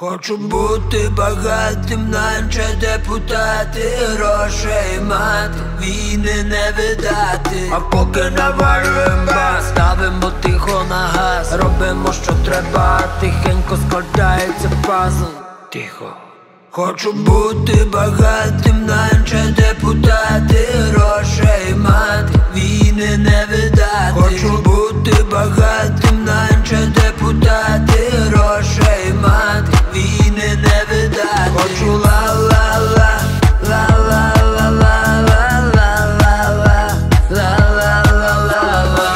Хочу бути багатим, наче депутати, грошей мати, війни не видати. А поки навалюєм бас, ставимо тихо на газ, робимо що треба, тихенько складається пазл. Тихо. Хочу бути багатим, наче депутати, грошей мати, війни не видати. Хочу бути багатим, наче депутати, грошей мати, війни не видати. Хочу ла-ла-ла, ла-ла-ла-ла-ла-ла-ла-ла, ла-ла-ла-ла-ла.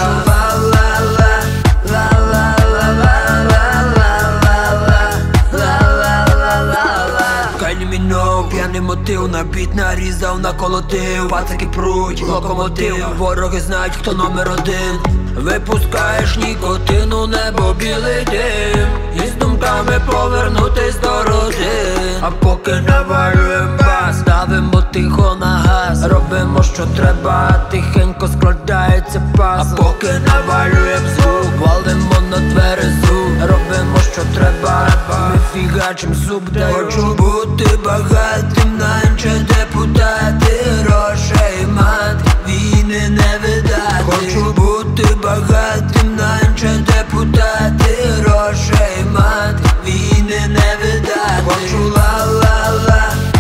П'яний мотив, на біт нарізав, наколотив. Пацики пруть, локомотив, вороги знають, хто номер один. Випускаєш нікотину, небо білий дим, і з думками повернутись до родин. А поки навалюєм бас, ставимо тихо на газ, робимо що треба, тихенько складається пазл. А поки навалюєм звук, валимо на двері звук, робимо що треба, ми фігачим зуб дай. Хочу бути багатим, наче депутати, грошей мати, війни не видати. Хочу бути багатим, наче депутати, грошей мати, війни не видати. Хочу ла-ла-ла,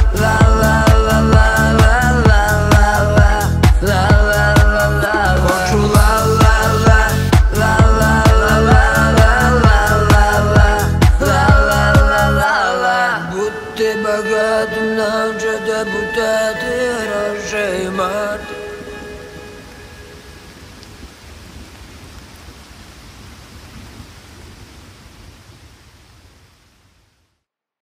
ла-ла-ла-ла-ла-ла-ла, ла-ла-ла-ла. Хочу ла-ла-ла, ла-ла-ла-ла-ла-ла-ла-ла. Бути багатим, наче депутати,